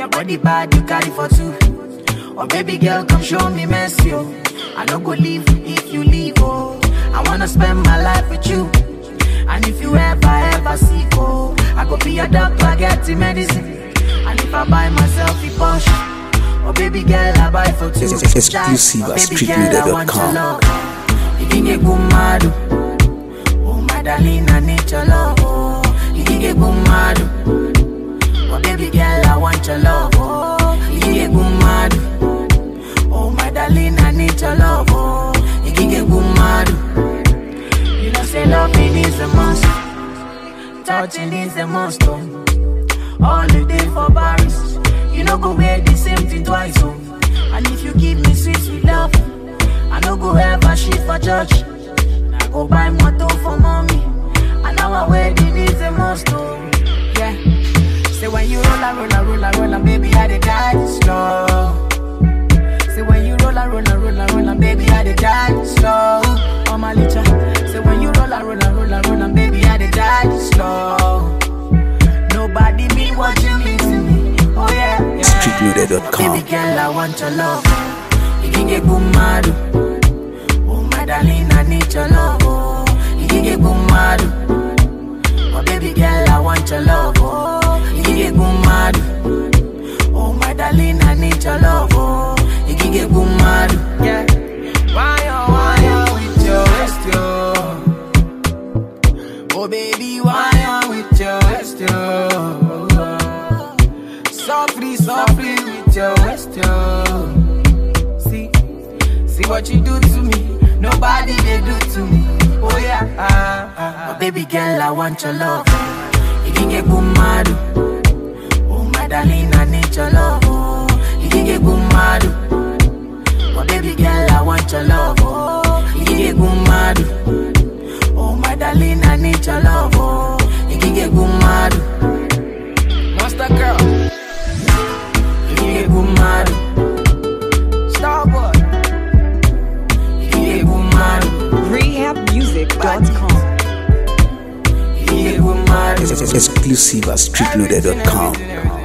Your body bad, you carry for two. Oh baby girl, come show me mercy, oh. I don't go leave if you leave, oh. I wanna spend my life with you. And if you ever sick, oh, I go be your doctor, get the medicine. And if I buy myself a Porsche, oh baby girl, I buy for two. Exclusive at streetloader.com. You can get good mad, oh my darling, I need your love, oh. You can get good mad, oh baby girl, I want your love, oh. You can get good mad, oh my darling, I need your love, oh. You can get good mad. You know say loving is a must, touching is a must, oh. All the day for Paris, you know go wear the same thing twice, oh. And if you give me sweet, sweet love, I no go ever shit for church. I go buy motor for mommy, and our wedding is a must, oh. Yeah. Say when you roll, baby, I dey die slow. Say when you roll, baby, I dey die slow. Oh my licha. Say when you roll, baby, I dey die slow. Nobody mean what you mean to me. Oh yeah, yeah. Streetloader.com. Baby girl, I want your love. You can get good mad. Oh my darling, I need your love. Oh, you can get good mad. Oh baby girl, I want your love. Oh, you can get good mad. Oh my darling, I need your love. Oh, you can get good mad. Yeah. Why you with your waist, yo? Oh baby, why you with your waist, yo? Softly with your waist, yo. See what you do to me. Nobody they do to me. Oh yeah. Oh baby girl, I want your love. You can get good mad. Oh my darling, I need your love. Oh, you can get good mad. Oh baby girl, I want your love. Oh, you can get good mad. Oh my darling, I need your love. Oh, you can get good mad. Monster girl, you can get good mad. Starboy, you can get good mad. Rehabmusic.com. You can get good mad. Exclusive at streetloader.com.